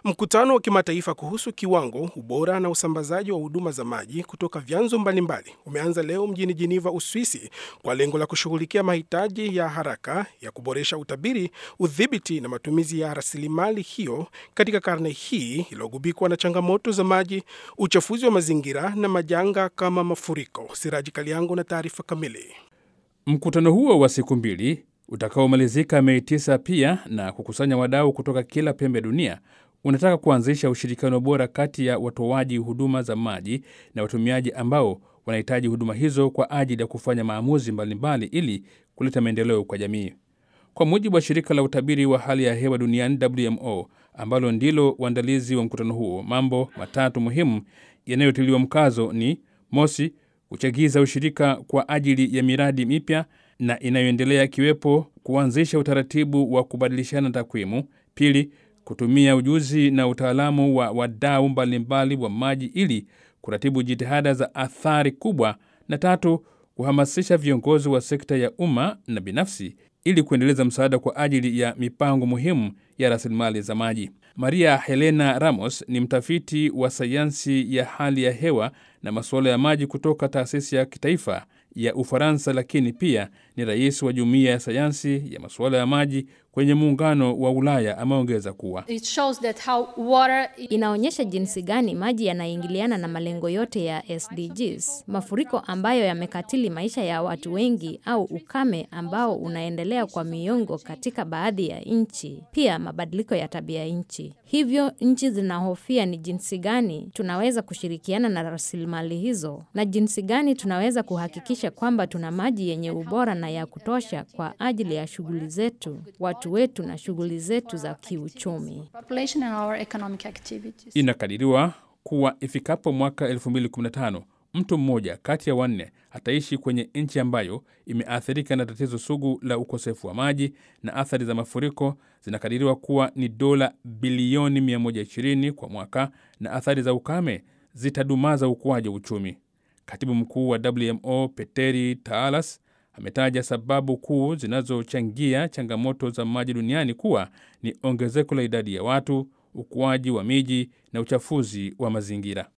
Mkutano wa kimataifa kuhusu kiwango, ubora na usambazaji wa huduma za maji kutoka vyanzo mbalimbali umeanza leo mjini Geneva, Uswisi, kwa lengo la kushughulikia mahitaji ya haraka ya kuboresha utabiri, udhibiti na matumizi ya rasilimali hiyo katika karne hii iliyogubikwa na changamoto za maji, uchafuzi wa mazingira na majanga kama mafuriko. Siraji Kaliango na taarifa kamili. Mkutano huo wa siku mbili utakaomalizika Mei 9 pia na kukusanya wadau kutoka kila pembe dunia unataka kuanzisha ushirikiano bora kati ya watoaji huduma za maji na watumiaji ambao wanahitaji huduma hizo kwa ajili ya kufanya maamuzi mbalimbali ili kuleta maendeleo kwa jamii. Kwa mujibu wa shirika la utabiri wa hali ya hewa duniani WMO, ambalo ndilo uandalizi wa mkutano huo, mambo matatu muhimu yanayotiliwa mkazo ni: mosi, kuchagiza ushirika kwa ajili ya miradi mipya na inayoendelea, kiwepo kuanzisha utaratibu wa kubadilishana takwimu; pili, kutumia ujuzi na utaalamu wa wadau mbalimbali wa maji ili kuratibu jitihada za athari kubwa; na tatu, kuhamasisha viongozi wa sekta ya umma na binafsi ili kuendeleza msaada kwa ajili ya mipango muhimu ya rasilimali za maji. Maria Helena Ramos ni mtafiti wa sayansi ya hali ya hewa na masuala ya maji kutoka taasisi ya kitaifa ya Ufaransa, lakini pia ni rais wa jumuiya ya sayansi ya masuala ya maji kwenye muungano wa Ulaya. Ameongeza kuwa inaonyesha jinsi gani maji yanaingiliana na malengo yote ya SDGs. Mafuriko ambayo yamekatili maisha ya watu wengi, au ukame ambao unaendelea kwa miongo katika baadhi ya nchi, pia mabadiliko ya tabia nchi. Hivyo nchi zinahofia ni jinsi gani tunaweza kushirikiana na rasilimali hizo na jinsi gani tunaweza kuhakikisha kwamba tuna maji yenye ubora na ya kutosha kwa ajili ya shughuli zetu, watu wetu na shughuli zetu za kiuchumi. Inakadiriwa kuwa ifikapo mwaka 2015, mtu mmoja kati ya 4 ataishi kwenye nchi ambayo imeathirika na tatizo sugu la ukosefu wa maji, na athari za mafuriko zinakadiriwa kuwa ni dola bilioni 120 kwa mwaka, na athari za ukame zitadumaza ukuaji wa uchumi. Katibu mkuu wa WMO Petteri Taalas ametaja sababu kuu zinazochangia changamoto za maji duniani kuwa ni ongezeko la idadi ya watu, ukuaji wa miji na uchafuzi wa mazingira.